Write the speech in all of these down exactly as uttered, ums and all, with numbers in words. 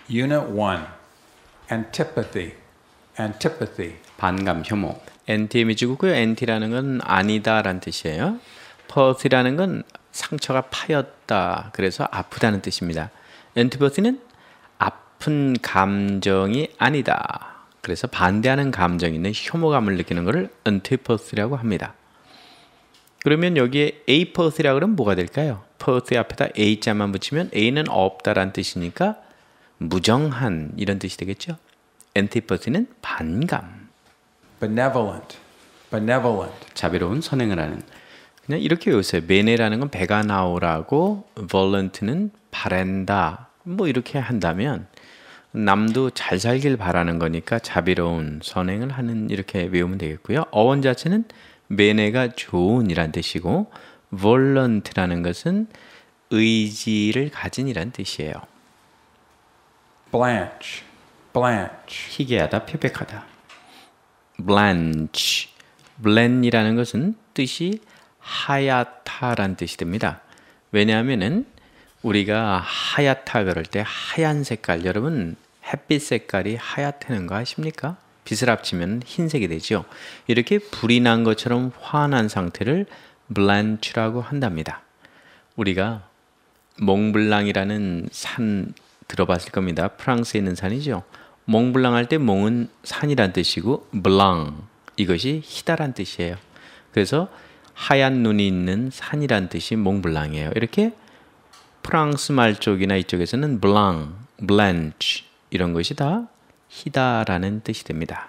Unit one. Antipathy. Antipathy. 반감, 혐오. 엔티엠이 주고요. 엔티라는 건 아니다라는 뜻이에요. 퍼스라는 건 상처가 파였다. 그래서 아프다는 뜻입니다. 엔티퍼시는 아픈 감정이 아니다. 그래서 반대하는 감정이 있는 혐오감을 느끼는 것을 엔티퍼시라고 합니다. 그러면 여기에 에이퍼시라고 그러면 뭐가 될까요? 퍼시 앞에다 A자만 붙이면 A는 없다라는 뜻이니까 무정한 이런 뜻이 되겠죠. 엔티퍼시는 반감. Benevolent. Benevolent. 자비로운 선행을 하는. 그냥 이렇게 외우세요. 메네라는 건 배가 나오라고, volent는 바란다. 뭐 이렇게 한다면 남도 잘 살길 바라는 거니까 자비로운 선행을 하는 이렇게 외우면 되겠고요. 어원 자체는 메네가 좋은이란 뜻이고 volent라는 것은 의지를 가진이란 뜻이에요. Blanch. Blanch. 희귀하다, 표백하다. blanch. bland이라는 것은 뜻이 하얗다라는 뜻이 됩니다. 왜냐하면은 우리가 하얗다 그럴 때 하얀 색깔, 여러분 햇빛 색깔이 하얗다는 거 아십니까? 빛을 합치면 흰색이 되죠. 이렇게 불이 난 것처럼 환한 상태를 blanch라고 한답니다. 우리가 몽블랑이라는 산 들어봤을 겁니다. 프랑스에 있는 산이죠. 몽블랑 할 때 몽은 산이란 뜻이고 블랑 이것이 희다란 뜻이에요. 그래서 하얀 눈이 있는 산이란 뜻이 몽블랑이에요. 이렇게 프랑스 말 쪽이나 이쪽에서는 블랑, 블란치 이런 것이 다 희다라는 뜻이 됩니다.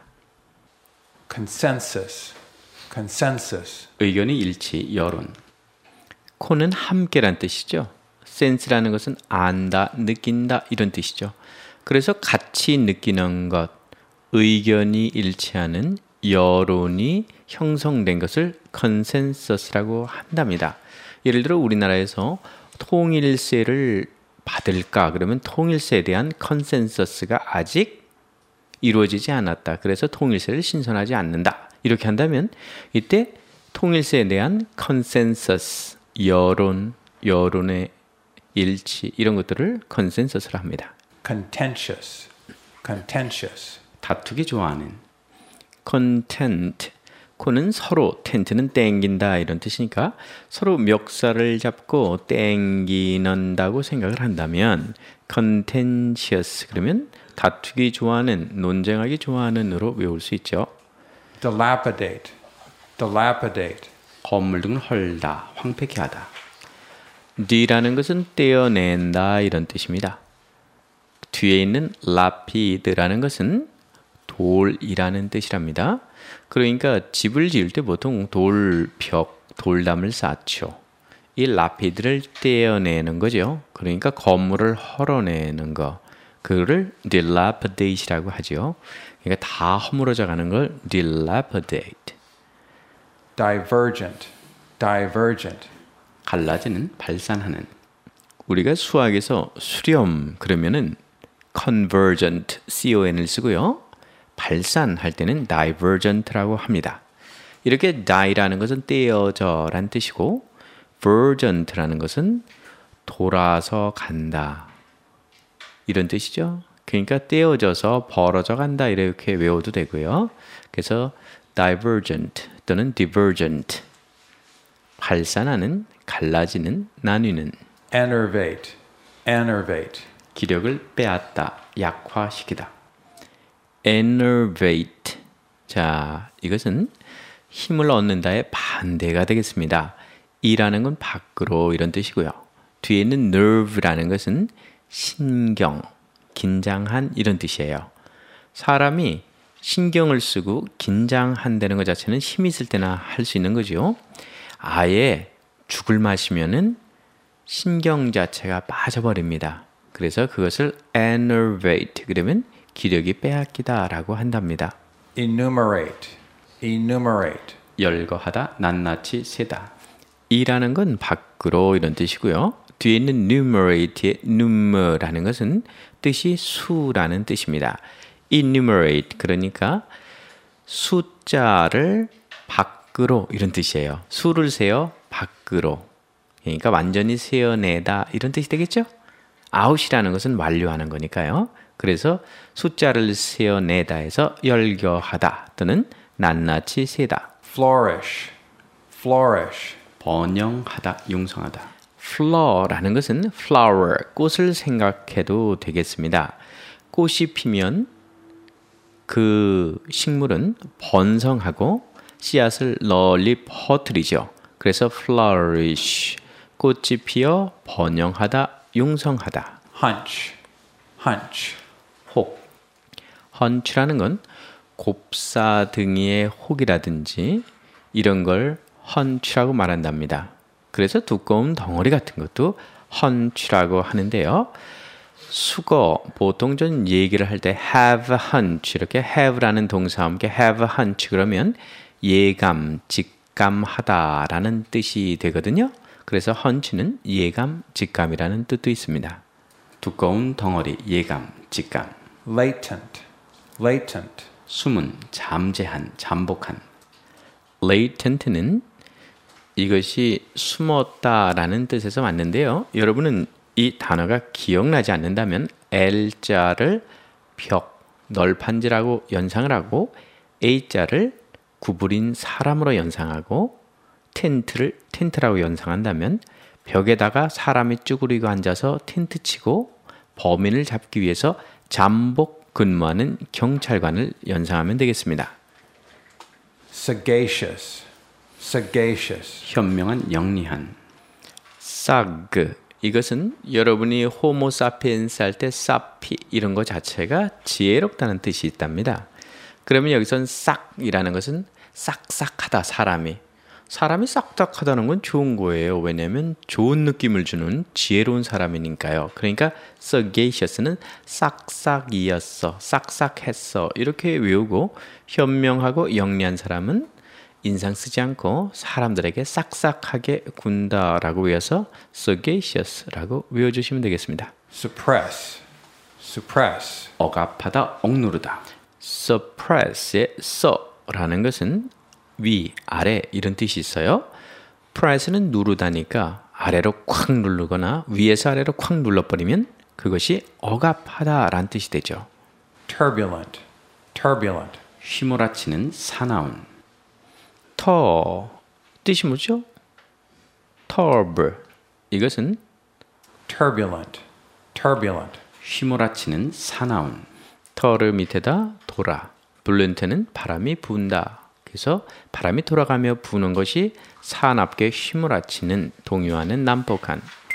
Consensus. Consensus. 의견의 일치, 여론. 코는 함께란 뜻이죠. 센스라는 것은 안다, 느낀다 이런 뜻이죠. 그래서 같이 느끼는 것, 의견이 일치하는 여론이 형성된 것을 컨센서스라고 한답니다. 예를 들어 우리나라에서 통일세를 받을까 그러면 통일세에 대한 컨센서스가 아직 이루어지지 않았다. 그래서 통일세를 신청하지 않는다. 이렇게 한다면 이때 통일세에 대한 컨센서스, 여론, 여론의 일치 이런 것들을 컨센서스라 합니다. Contentious. Contentious. 다투기 좋아하는. content. 코는 서로, 텐트는 땡긴다 이런 뜻이니까 서로 멱살을 잡고 땡기는다고 생각을 한다면 contentious 그러면 다투기 좋아하는, 논쟁하기 좋아하는으로 외울 수 있죠. Dilapidate. Dilapidate. 건물 등을 헐다, 황폐케 하다. D라는 것은 떼어낸다 이런 뜻입니다. 뒤에 있는 lapide라는 것은 돌이라는 뜻이랍니다. 그러니까 집을 지을 때 보통 돌벽, 돌담을 쌓죠. 이 lapide를 떼어내는 거죠. 그러니까 건물을 헐어내는 거. 그거를 dilapidate이라고 하죠. 그러니까 다 허물어져 가는 걸 dilapidate. Divergent. Divergent. 갈라지는, 발산하는. 우리가 수학에서 수렴 그러면은 convergent, con을 쓰고요. 발산할 때는 divergent라고 합니다. 이렇게 die라는 것은 떼어져라는 뜻이고 vergent라는 것은 돌아서 간다. 이런 뜻이죠. 그러니까 떼어져서 벌어져 간다 이렇게 외워도 되고요. 그래서 divergent 또는 divergent. 발산하는, 갈라지는, 나뉘는. Enervate. Enervate. 기력을 빼앗다, 약화시키다. enervate. 자, 이것은 힘을 얻는다의 반대가 되겠습니다. 이라는 건 밖으로 이런 뜻이고요. 뒤에 있는 nerve라는 것은 신경, 긴장한 이런 뜻이에요. 사람이 신경을 쓰고 긴장한다는 것 자체는 힘이 있을 때나 할 수 있는 거죠. 아예 죽을 마시면은 신경 자체가 빠져버립니다. 그래서 그것을 enervate 그러면 기력이 빼앗기다라고 한답니다. Enumerate. Enumerate. 열거하다, 낱낱이 세다. 이라는 건 밖으로 이런 뜻이고요. 뒤에 있는 numerate의 num라는 것은 뜻이 수라는 뜻입니다. enumerate 그러니까 숫자를 밖으로 이런 뜻이에요. 수를 세어 밖으로. 그러니까 완전히 세어내다 이런 뜻이 되겠죠? out이라는 것은 완료하는 거니까요. 그래서 숫자를 세어내다 해서 열겨하다 또는 낱낱이 세다. flourish, flourish, 번영하다, 융성하다. flower라는 것은 flower, 꽃을 생각해도 되겠습니다. 꽃이 피면 그 식물은 번성하고 씨앗을 널리 퍼뜨리죠. 그래서 flourish, 꽃이 피어 번영하다, 융성하다. hunch, hunch, 혹. hunch라는 건 곱사등이의 혹이라든지 이런 걸 hunch라고 말한답니다. 그래서 두꺼운 덩어리 같은 것도 hunch라고 하는데요. 수거, 보통 전 얘기를 할 때 have a hunch, 이렇게 have라는 동사와 함께 have a hunch 그러면 예감, 직감하다라는 뜻이 되거든요. 그래서 hunch는 예감, 직감이라는 뜻도 있습니다. 두꺼운 덩어리, 예감, 직감. latent, latent, 숨은, 잠재한, 잠복한. latent는 이것이 숨었다라는 뜻에서 왔는데요. 여러분은 이 단어가 기억나지 않는다면 L자를 벽, 널판지라고 연상을 하고 A자를 구부린 사람으로 연상하고 텐트를 텐트라고 연상한다면 벽에다가 사람이 쭈그리고 앉아서 텐트 치고 범인을 잡기 위해서 잠복 근무하는 경찰관을 연상하면 되겠습니다. sagacious, sagacious, 현명한, 영리한. 사그, 이것은 여러분이 호모 사피엔스 할 때 사피 이런 거 자체가 지혜롭다는 뜻이 있답니다. 그러면 여기선 싹이라는 것은 싹싹하다, 사람이. 사람이 싹싹하다는 건 좋은 거예요. 왜냐하면 좋은 느낌을 주는 지혜로운 사람이니까요. 그러니까 sagacious는 싹싹이었어, 싹싹했어 이렇게 외우고 현명하고 영리한 사람은 인상 쓰지 않고 사람들에게 싹싹하게 군다라고 외워서 sagacious라고 외워주시면 되겠습니다. suppress, suppress, 억압하다, 억누르다. suppress의 서라는 것은 위, 아래 이런 뜻이 있어요. press는 누르다니까 아래로 콱 누르거나 위에서 아래로 콱 눌러버리면 그것이 억압하다라는 뜻이 되죠. turbulent, turbulent, 휘몰아치는, 사나운. 터, 뜻이 뭐죠? turb, 이것은 turbulent, turbulent, 휘몰아치는, 사나운. 터를 밑에다 돌아. 불렌트는 바람이 분다. 그래서 바람이 돌아가며 부는 것이 사납게 휘몰아치는, 동요하는, 난폭한.